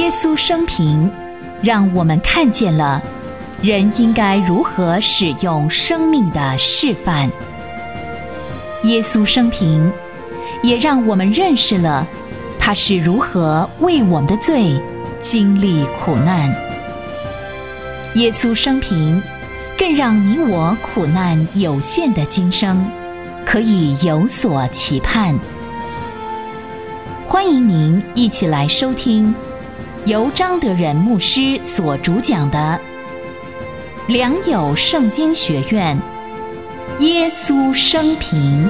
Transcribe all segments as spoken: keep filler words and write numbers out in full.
耶稣生平让我们看见了人应该如何使用生命的示范。耶稣生平也让我们认识了他是如何为我们的罪经历苦难。耶稣生平更让你我苦难有限的今生可以有所期盼。欢迎您一起来收听由张德仁牧师所主讲的良友圣经学院耶稣生平。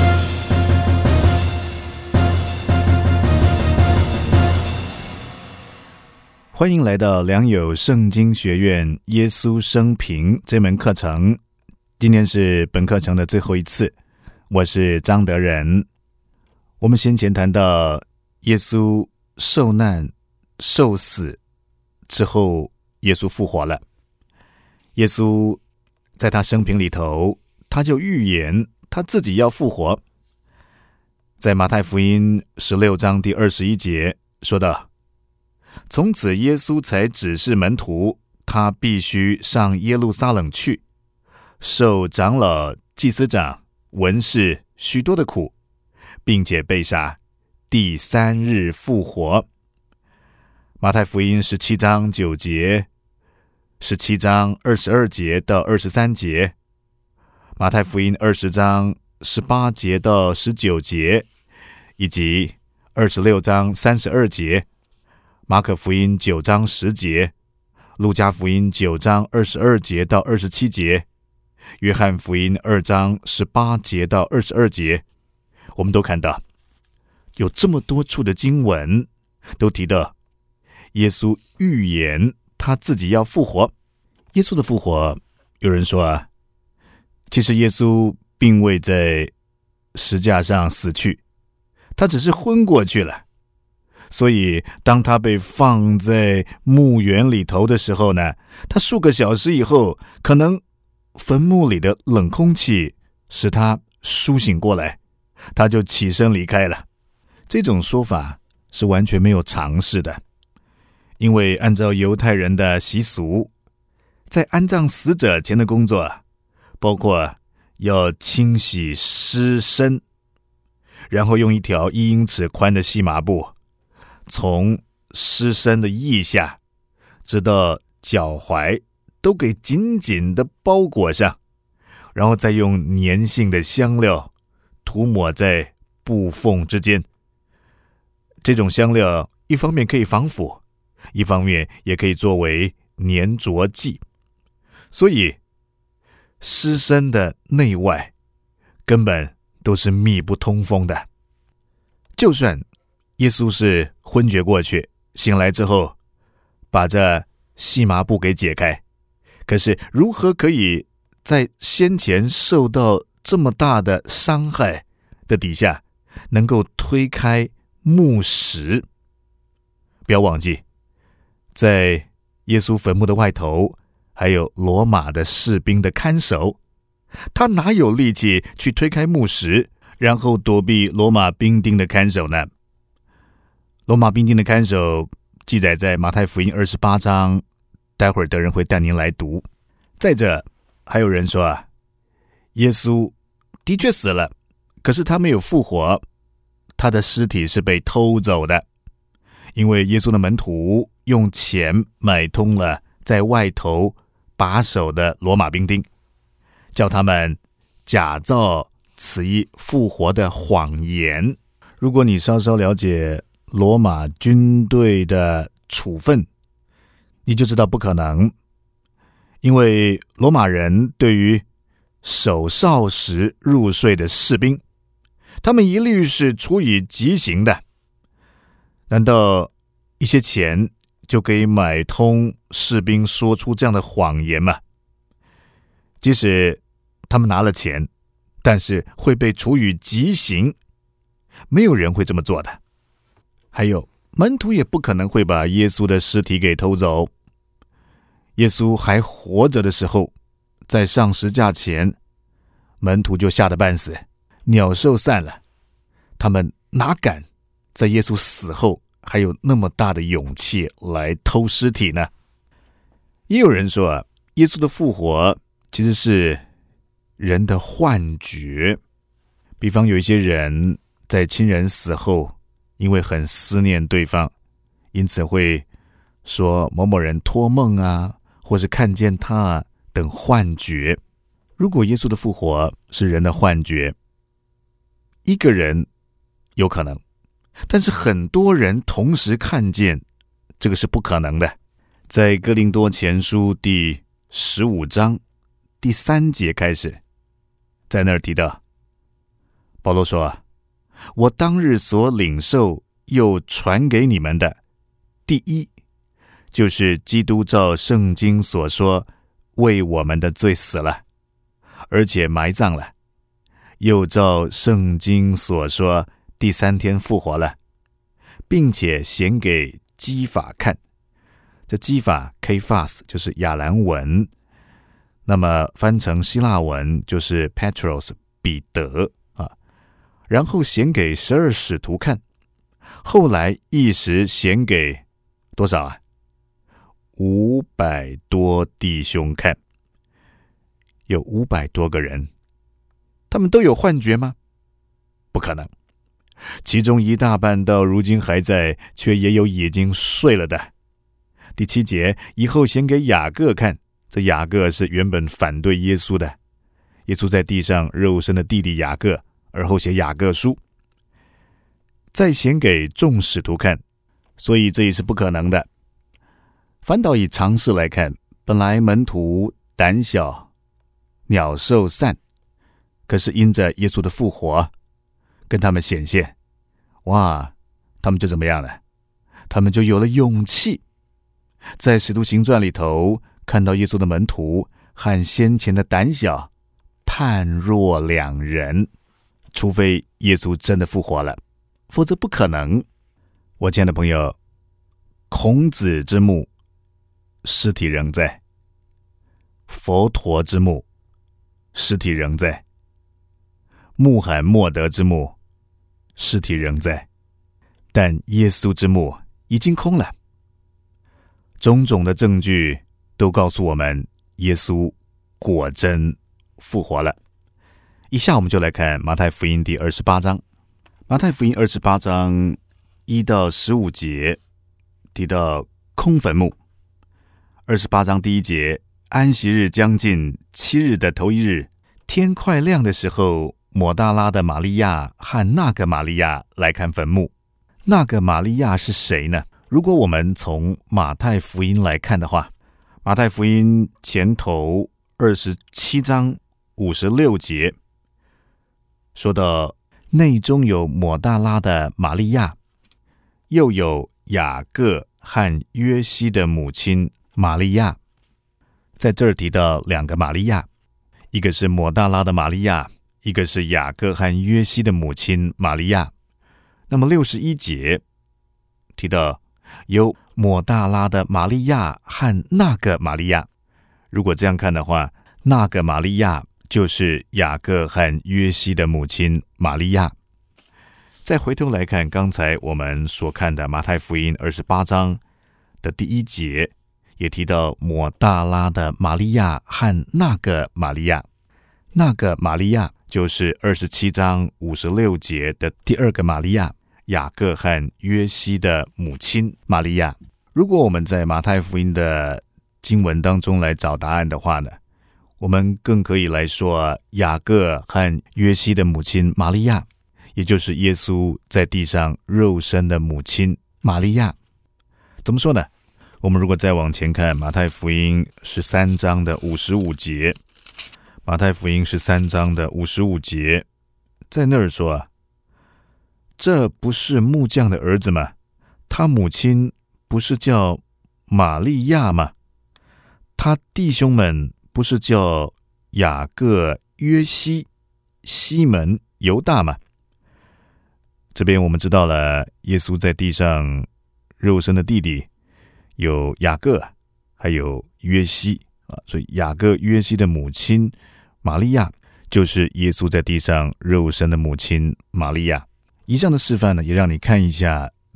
欢迎来到良友圣经学院耶稣生平这门课程，今天是本课程的最后一次，我是张德仁。我们先前谈到耶稣受难受死之后，耶稣复活了。耶稣在他生平里头，他就预言他自己要复活。在马太福音十六章第二十一节说道，从此耶稣才指示门徒，他必须上耶路撒冷去，受长老、祭司长、文士许多的苦，并且被杀，第三日复活。马太福音十七章九节，十七章二十二节到二十三节，马太福音二十章十八节到十九节，以及二十六章三十二节，马可福音九章十节，路加福音九章二十二节到二十七节，约翰福音二章十八节到二十二节，我们都看到有这么多处的经文都提到耶稣预言他自己要复活。耶稣的复活，有人说啊，其实耶稣并未在石架上死去，他只是昏过去了。所以当他被放在墓园里头的时候呢，他数个小时以后，可能坟墓里的冷空气使他苏醒过来，他就起身离开了。这种说法是完全没有常识的，因为按照犹太人的习俗，在安葬死者前的工作包括要清洗尸身，然后用一条一英尺宽的细麻布从尸身的腋下直到脚踝都给紧紧地包裹上，然后再用粘性的香料涂抹在布缝之间。这种香料一方面可以防腐，一方面也可以作为粘着剂，所以尸身的内外根本都是密不通风的。就算耶稣是昏厥过去，醒来之后把这细麻布给解开，可是如何可以在先前受到这么大的伤害的底下能够推开木石？不要忘记，在耶稣坟墓的外头还有罗马的士兵的看守，他哪有力气去推开木石，然后躲避罗马兵丁的看守呢？罗马兵丁的看守记载在马太福音二十八章，待会儿德仁会带您来读。再者，还有人说啊，耶稣的确死了，可是他没有复活，他的尸体是被偷走的，因为耶稣的门徒用钱买通了在外头把守的罗马兵丁，叫他们假造此一复活的谎言。如果你稍稍了解罗马军队的处分，你就知道不可能，因为罗马人对于守哨时入睡的士兵，他们一律是处以极刑的。难道一些钱就可以买通士兵说出这样的谎言吗？即使他们拿了钱，但是会被处以极刑，没有人会这么做的。还有，门徒也不可能会把耶稣的尸体给偷走。耶稣还活着的时候，在上十架前，门徒就吓得半死，鸟兽散了，他们哪敢在耶稣死后还有那么大的勇气来偷尸体呢？也有人说啊，耶稣的复活其实是人的幻觉。比方有一些人在亲人死后，因为很思念对方，因此会说某某人托梦啊，或是看见他啊等幻觉。如果耶稣的复活是人的幻觉，一个人有可能，但是很多人同时看见，这个是不可能的。在哥林多前书第十五章第三节开始，在那儿提到，保罗说啊，我当日所领受又传给你们的，第一就是基督照圣经所说，为我们的罪死了，而且埋葬了，又照圣经所说，第三天复活了，并且显给基法看。这基法 Kephas 就是亚兰文，那么翻成希腊文就是 Petros 彼得啊。然后显给十二使徒看，后来一时显给多少啊？五百多弟兄看。有五百多个人，他们都有幻觉吗？不可能。其中一大半到如今还在，却也有已经睡了的。第七节，以后显给雅各看，这雅各是原本反对耶稣的，耶稣在地上肉身的弟弟雅各，而后写雅各书。再显给众使徒看，所以这也是不可能的。反倒以常识来看，本来门徒胆小，鸟兽散，可是因着耶稣的复活跟他们显现，哇，他们就怎么样了？他们就有了勇气。在使徒行传里头看到耶稣的门徒和先前的胆小判若两人，除非耶稣真的复活了，否则不可能。我亲爱的朋友，孔子之墓尸体仍在，佛陀之墓尸体仍在，穆罕默德之墓尸体仍在，但耶稣之墓已经空了。种种的证据都告诉我们，耶稣果真复活了。以下我们就来看马太福音第二十八章。马太福音二十八章一到十五节提到空坟墓。二十八章第一节，安息日将近，七日的头一日，天快亮的时候，抹大拉的玛利亚和那个玛利亚来看坟墓。那个玛利亚是谁呢？如果我们从马太福音来看的话，马太福音前头二十七章五十六节说到，内中有抹大拉的玛利亚，又有雅各和约西的母亲玛利亚。在这儿提到两个玛利亚，一个是抹大拉的玛利亚，一个是雅各和约西的母亲玛利亚。那么六十一节提到有抹大拉的玛利亚和那个玛利亚。如果这样看的话，那个玛利亚就是雅各和约西的母亲玛利亚。再回头来看刚才我们所看的马太福音二十八章的第一节，也提到抹大拉的玛利亚和那个玛利亚。那个玛利亚就是二十七章五十六节的第二个玛利亚，雅各和约西的母亲玛利亚。如果我们在马太福音的经文当中来找答案的话呢，我们更可以来说雅各和约西的母亲玛利亚，也就是耶稣在地上肉身的母亲玛利亚。怎么说呢？我们如果再往前看马太福音十三章的五十五节，马太福音十三章的五十五节，在那儿说啊，这不是木匠的儿子吗？他母亲不是叫玛利亚吗？他弟兄们不是叫雅各、约西、西门、犹大吗？这边我们知道了，耶稣在地上肉身的弟弟有雅各，还有约西啊，所以雅各、约西的母亲玛利亚就是耶稣在地上肉身的母亲玛利亚。以上的示范呢，也让你看一下，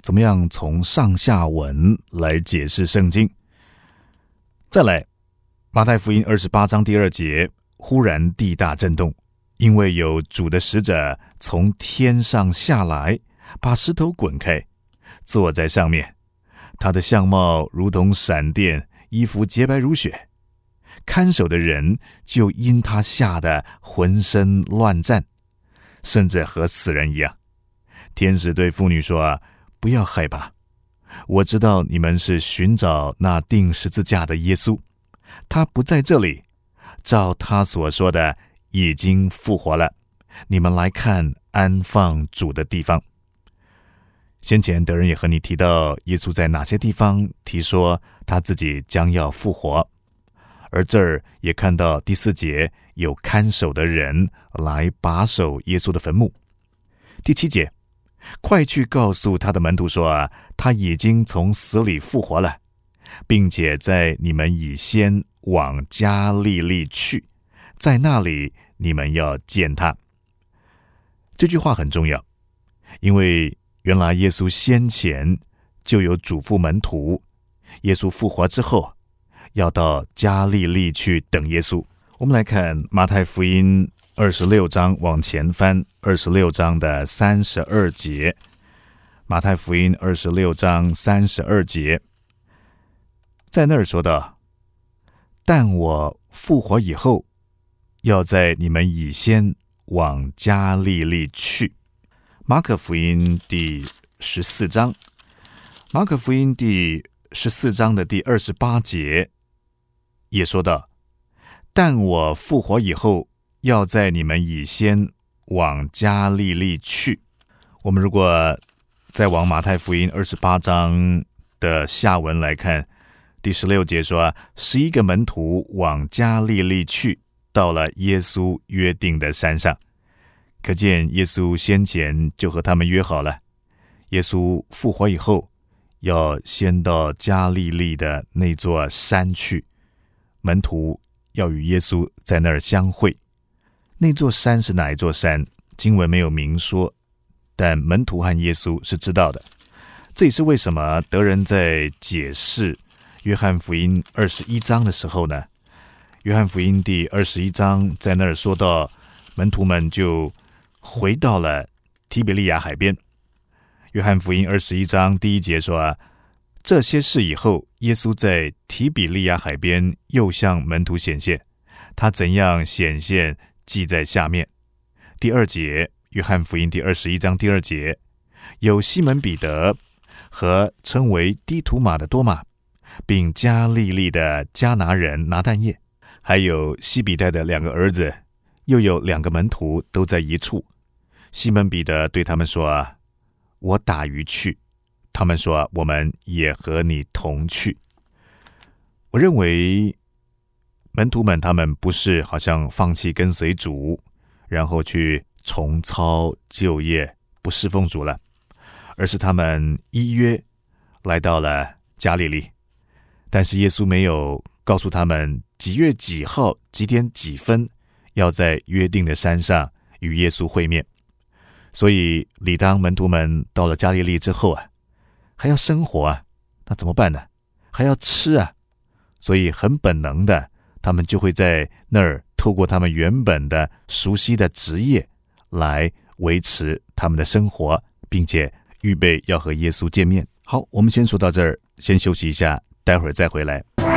怎么样从上下文来解释圣经。再来，马太福音二十八章第二节，忽然地大震动，因为有主的使者从天上下来，把石头滚开，坐在上面。他的相貌如同闪电，衣服洁白如雪。看守的人就因他吓得浑身乱战，甚至和死人一样。天使对妇女说，不要害怕，我知道你们是寻找那钉十字架的耶稣，他不在这里，照他所说的已经复活了，你们来看安放主的地方。先前德仁也和你提到耶稣在哪些地方提说他自己将要复活，而这儿也看到第四节有看守的人来把守耶稣的坟墓。第七节，快去告诉他的门徒说啊，他已经从死里复活了，并且在你们以先往加利利去，在那里你们要见他。这句话很重要，因为原来耶稣先前就有嘱咐门徒，耶稣复活之后要到加利利去等耶稣。我们来看马太福音二十六章，往前翻二十六章的三十二节。马太福音二十六章三十二节，在那儿说道，但我复活以后，要在你们以先往加利利去。马可福音第十四章，马可福音第十四章的第二十八节也说到，但我复活以后，要在你们以先往加利利去。我们如果再往马太福音二十八章的下文来看，第十六节说，十一个门徒往加利利去，到了耶稣约定的山上。可见耶稣先前就和他们约好了，耶稣复活以后要先到加利利的那座山去，门徒要与耶稣在那儿相会。那座山是哪一座山？经文没有明说，但门徒和耶稣是知道的。这也是为什么德仁在解释约翰福音二十一章的时候呢，约翰福音第二十一章在那儿说到，门徒们就回到了提比利亚海边。约翰福音二十一章第一节说啊，这些事以后，耶稣在提比利亚海边又向门徒显现，他怎样显现记在下面。第二节，约翰福音第二十一章第二节，有西门彼得和称为低图马的多马，并加利利的迦拿人拿但业，还有西比泰的两个儿子，又有两个门徒都在一处。西门彼得对他们说，我打鱼去。他们说，我们也和你同去。我认为门徒们他们不是好像放弃跟随主，然后去重操旧业不侍奉主了，而是他们依约来到了加利利。但是耶稣没有告诉他们几月几号几点几分要在约定的山上与耶稣会面。所以理当门徒们到了加利利之后啊，还要生活啊，那怎么办呢？还要吃啊，所以很本能的，他们就会在那儿透过他们原本的熟悉的职业来维持他们的生活，并且预备要和耶稣见面。好，我们先说到这儿，先休息一下，待会儿再回来。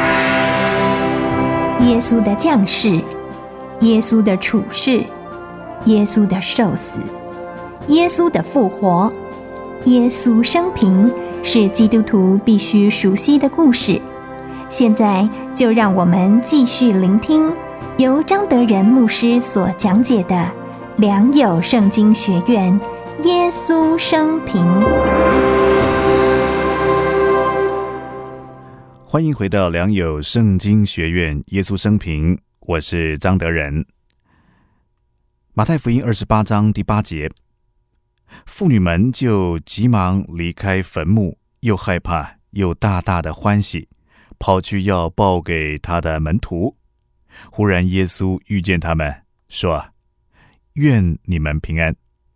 耶稣的降世，耶稣的处世，耶稣的受死，耶稣的复活，耶稣生平，是基督徒必须熟悉的故事。现在就让我们继续聆听由张德仁牧师所讲解的良友圣经学院耶稣生平。 欢迎回到良友圣经学院耶稣生平，我是张德仁。马太福音二十八章第八节，妇女们就急忙离开坟墓，又害怕又大大的欢喜，跑去要报给他的门徒。忽然耶稣遇见他们，说，愿你们平安。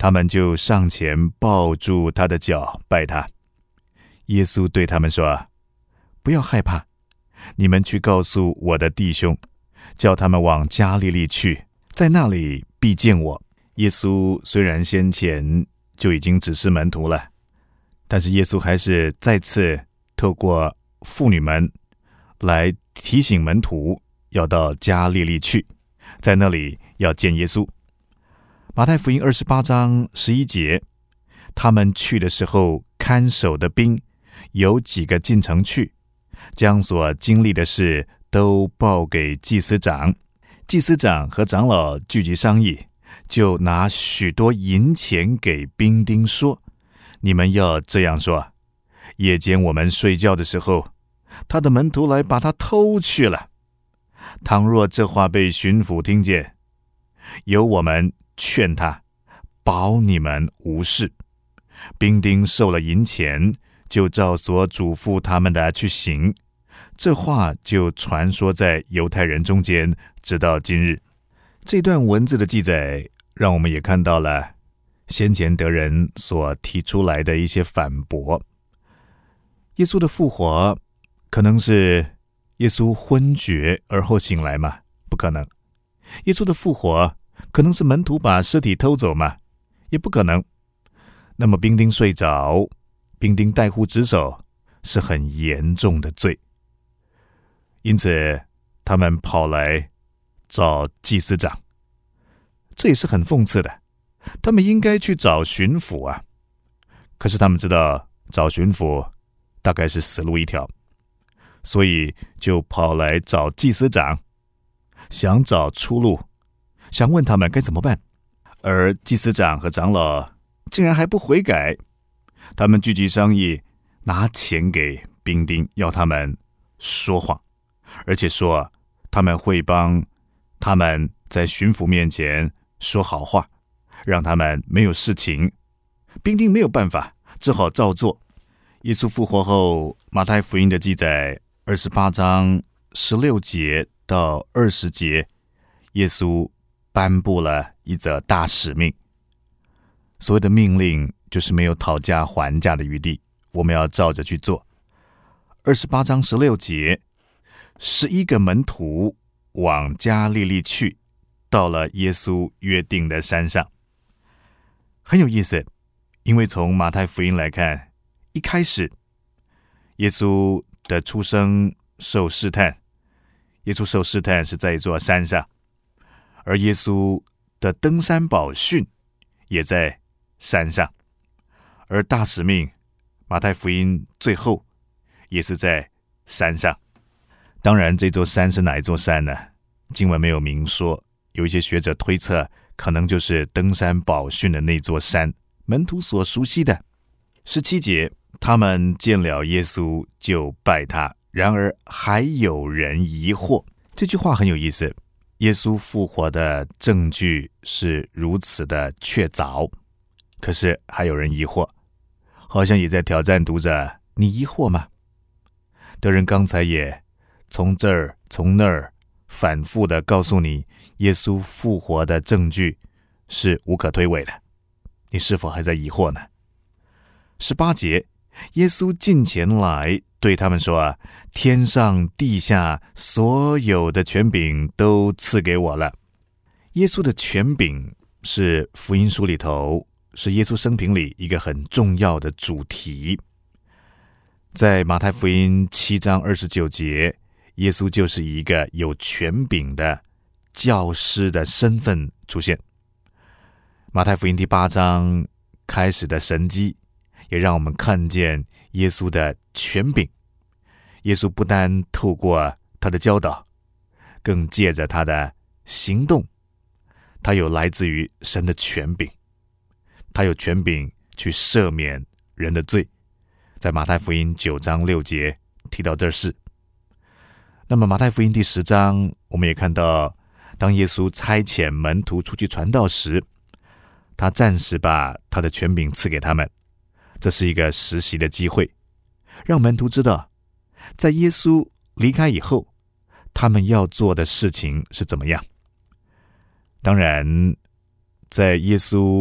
他们就上前抱住他的脚，拜他。耶稣对他们说：不要害怕，你们去告诉我的弟兄，叫他们往加利利去，在那里必见我。耶稣虽然先前就已经指示门徒了，但是耶稣还是再次透过妇女们来提醒门徒要到加利利去，在那里要见耶稣。马太福音二十八章十一节，他们去的时候，看守的兵有几个进城去，将所经历的事都报给祭司长。祭司长和长老聚集商议，就拿许多银钱给兵丁说：你们要这样说，夜间我们睡觉的时候，他的门徒来把他偷去了。倘若这话被巡抚听见，由我们劝他，保你们无事。兵丁受了银钱，就照所嘱咐他们的去行。这话就传说在犹太人中间，直到今日。这段文字的记载，让我们也看到了先前得人所提出来的一些反驳。耶稣的复活可能是耶稣昏厥而后醒来吗？不可能。耶稣的复活可能是门徒把尸体偷走吗？也不可能。那么兵丁睡着，兵丁怠忽职守，是很严重的罪。因此他们跑来找祭司长，这也是很讽刺的。他们应该去找巡抚啊，可是他们知道找巡抚大概是死路一条，所以就跑来找祭司长，想找出路，想问他们该怎么办。而祭司长和长老竟然还不悔改，他们聚集商议，拿钱给兵丁，要他们说谎，而且说他们会帮他们在巡抚面前说好话，让他们没有事情。兵丁没有办法，只好照做。耶稣复活后，马太福音的记载二十八章十六节到二十节，耶稣颁布了一则大使命。所谓的命令就是没有讨价还价的余地，我们要照着去做。二十八章十六节，十一个门徒往加利利去，到了耶稣约定的山上。很有意思，因为从马太福音来看，一开始耶稣的出生受试探，耶稣受试探是在一座山上，而耶稣的登山宝训也在山上，而大使命马太福音最后也是在山上。当然这座山是哪一座山呢？经文没有明说，有一些学者推测可能就是登山宝训的那座山，门徒所熟悉的。十七节，他们见了耶稣就拜他，然而还有人疑惑。这句话很有意思，耶稣复活的证据是如此的确凿，可是还有人疑惑，好像也在挑战读者，你疑惑吗？德仁刚才也从这儿从那儿反复的告诉你，耶稣复活的证据是无可推诿的，你是否还在疑惑呢？十八节，耶稣近前来对他们说啊，天上地下所有的权柄都赐给我了。耶稣的权柄是福音书里头，是耶稣生平里一个很重要的主题。在马太福音七章二十九节，耶稣就是以一个有权柄的教师的身份出现。马太福音第八章开始的神迹，也让我们看见耶稣的权柄。耶稣不单透过他的教导，更借着他的行动，他有来自于神的权柄，他有权柄去赦免人的罪。在马太福音九章六节提到这事。那么马太福音第十章，我们也看到，当耶稣差遣门徒出去传道时，他暂时把他的权柄赐给他们，这是一个实习的机会，让门徒知道在耶稣离开以后，他们要做的事情是怎么样。当然在耶稣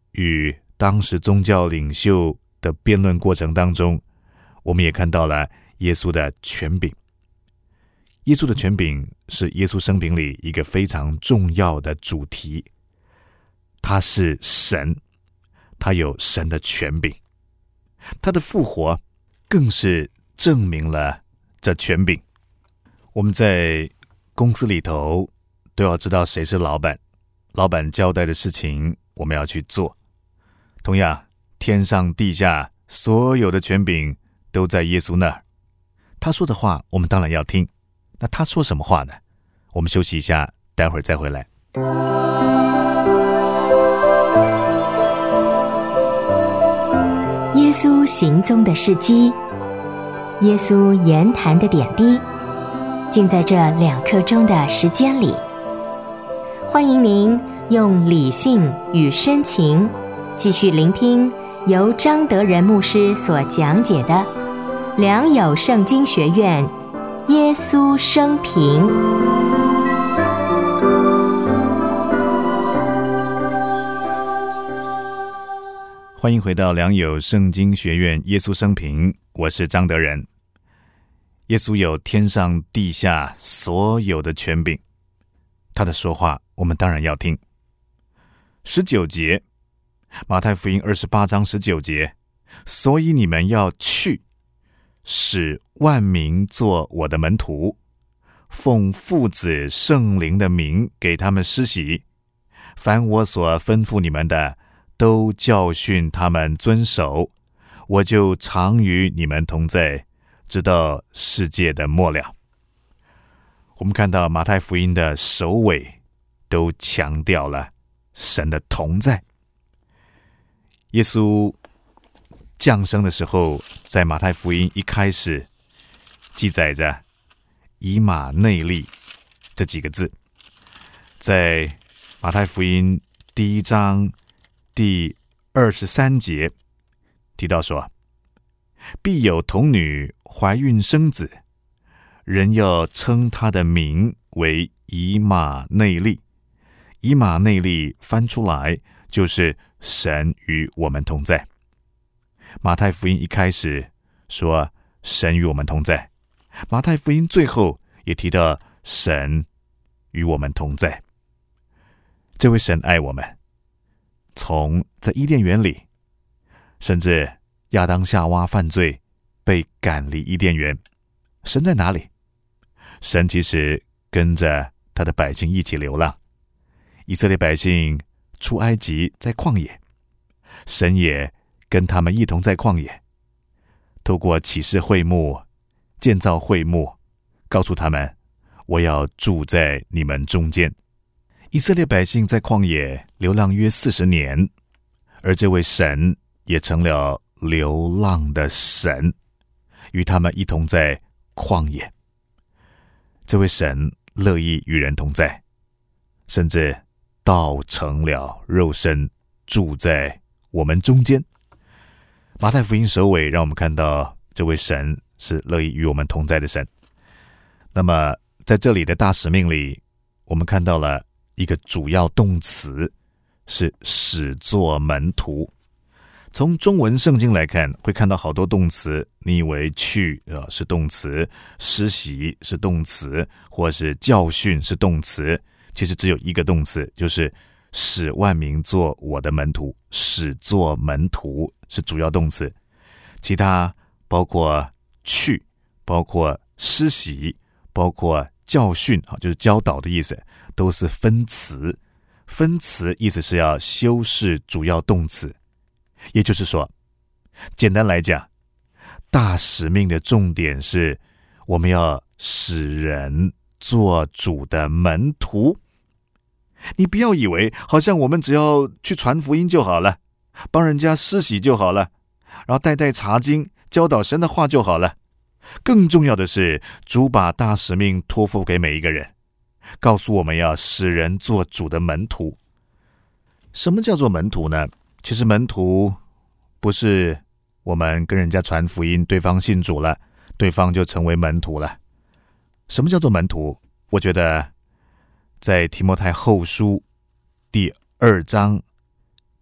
与当时宗教领袖的辩论过程当中，我们也看到了耶稣的权柄。耶稣的权柄是耶稣生平里一个非常重要的主题。他是神，他有神的权柄，他的复活更是证明了这权柄。我们在公司里头都要知道谁是老板，老板交代的事情我们要去做。同样，天上地下所有的权柄都在耶稣那儿，他说的话我们当然要听。那他说什么话呢？我们休息一下，待会儿再回来。 耶稣行踪的事迹，耶稣言谈的点滴，尽在这两刻钟的时间里。欢迎您用理性与深情继续聆听由张德仁牧师所讲解的良友圣经学院耶稣生平。 欢迎回到良友圣经学院耶稣生平，我是张德仁。耶稣有天上地下所有的权柄，他的说话我们当然要听。十九节，马太福音二十八章十九节，所以你们要去，使万民做我的门徒，奉父子圣灵的名给他们施洗，凡我所吩咐你们的，都教训他们遵守，我就常与你们同在，直到世界的末了。我们看到马太福音的首尾都强调了神的同在。耶稣降生的时候，在马太福音一开始记载着以马内利这几个字。在马太福音第一章第二十三节提到说，必有童女怀孕生子，人要称他的名为以马内利。以马内利翻出来就是神与我们同在。马太福音一开始说神与我们同在，马太福音最后也提到神与我们同在。这位神爱我们，从在伊甸园里，甚至亚当夏娃犯罪被赶离伊甸园，神在哪里？神其实跟着他的百姓一起流浪。以色列百姓出埃及在旷野，神也跟他们一同在旷野，透过启示会幕，建造会幕，告诉他们，我要住在你们中间。以色列百姓在旷野流浪约四十年，而这位神也成了流浪的神，与他们一同在旷野。这位神乐意与人同在，甚至道成了肉身，住在我们中间。马太福音首尾让我们看到这位神是乐意与我们同在的神。那么在这里的大使命里，我们看到了一个主要动词，是使作门徒。从中文圣经来看，会看到好多动词，你以为去、呃、是动词，施洗是动词，或是教训是动词，其实只有一个动词，就是使万民做我的门徒。使作门徒是主要动词，其他包括去，包括施洗，包括教训，就是教导的意思，都是分词。分词意思是要修饰主要动词。也就是说，简单来讲，大使命的重点是我们要使人做主的门徒。你不要以为好像我们只要去传福音就好了，帮人家施洗就好了，然后带带查经，教导神的话就好了。更重要的是，主把大使命托付给每一个人，告诉我们要使人做主的门徒。什么叫做门徒呢？其实门徒不是我们跟人家传福音，对方信主了，对方就成为门徒了。什么叫做门徒？我觉得在提摩太后书第二章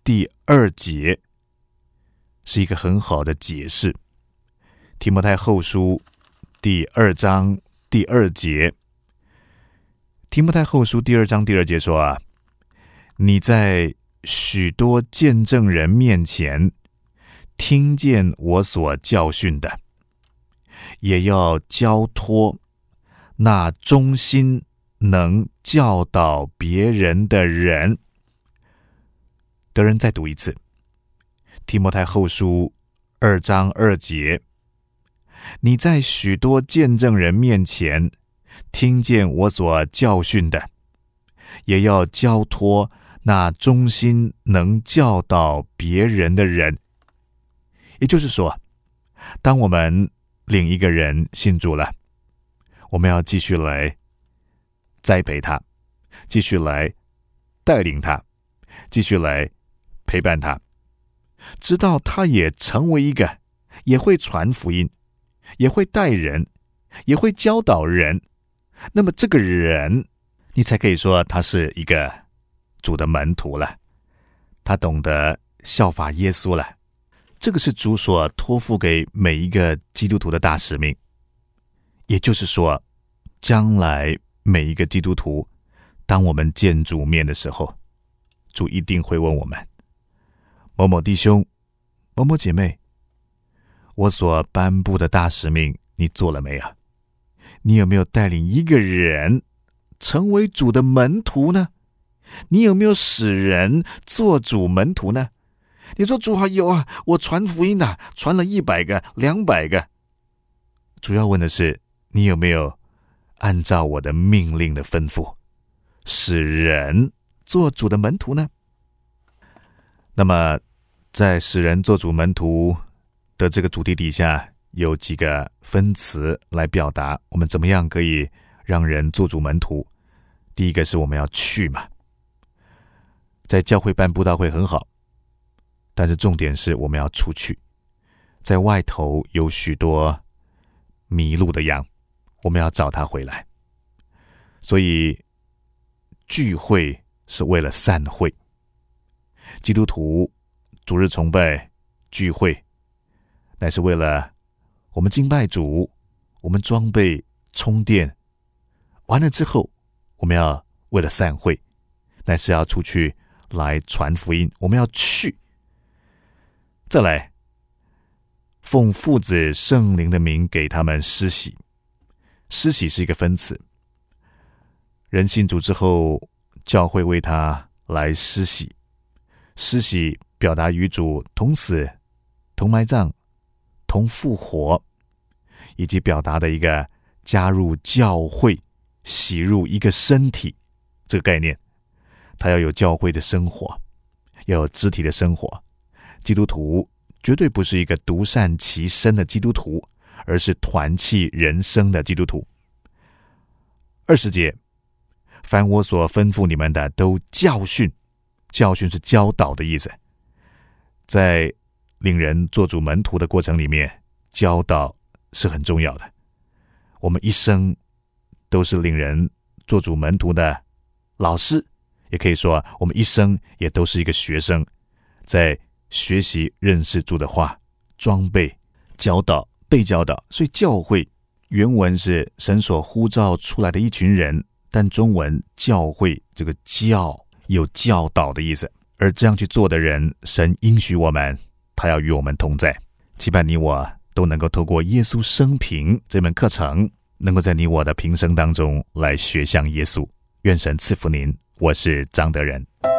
第二节是一个很好的解释。提摩太后书第二章第二节，提摩太后书第二章第二节说啊，你在许多见证人面前听见我所教训的，也要交托那忠心能教导别人的人。德仁再读一次，提摩太后书二章二节，你在许多见证人面前听见我所教训的，也要交托那忠心能教导别人的人。也就是说，当我们领一个人信主了，我们要继续来栽培他，继续来带领他，继续来陪伴他，直到他也成为一个也会传福音，也会带人，也会教导人。那么这个人，你才可以说他是一个主的门徒了，他懂得效法耶稣了。这个是主所托付给每一个基督徒的大使命。也就是说，将来每一个基督徒，当我们见主面的时候，主一定会问我们，某某弟兄，某某姐妹，我所颁布的大使命你做了没有？你有没有带领一个人成为主的门徒呢？你有没有使人做主门徒呢？你说主啊，有啊，我传福音啊，传了一百个两百个。主要问的是，你有没有按照我的命令的吩咐使人做主的门徒呢？那么在使人做主门徒的这个主题底下，有几个分词来表达我们怎么样可以让人做主门徒。第一个是我们要去嘛，在教会办布道会很好，但是重点是我们要出去。在外头有许多迷路的羊，我们要找他回来。所以聚会是为了散会，基督徒主日崇拜聚会乃是为了我们敬拜主，我们装备充电完了之后，我们要为了散会，乃是要出去来传福音，我们要去。再来，奉父子圣灵的名给他们施洗。施洗是一个分词，人信主之后，教会为他来施洗。施洗表达与主同死、同埋葬、同复活，以及表达的一个加入教会、洗入一个身体这个概念。他要有教会的生活，要有肢体的生活。基督徒绝对不是一个独善其身的基督徒，而是团契人生的基督徒。二十节，凡我所吩咐你们的，都教训。教训是教导的意思。在领人做主门徒的过程里面，教导是很重要的。我们一生都是领人做主门徒的老师，也可以说我们一生也都是一个学生，在学习认识主的话，装备、教导、被教导。所以教会原文是神所呼召出来的一群人，但中文教会这个教有教导的意思。而这样去做的人，神应许我们，他要与我们同在。期盼你我都能够透过耶稣生平这门课程，能够在你我的平生当中来学像耶稣。愿神赐福您，我是张德仁。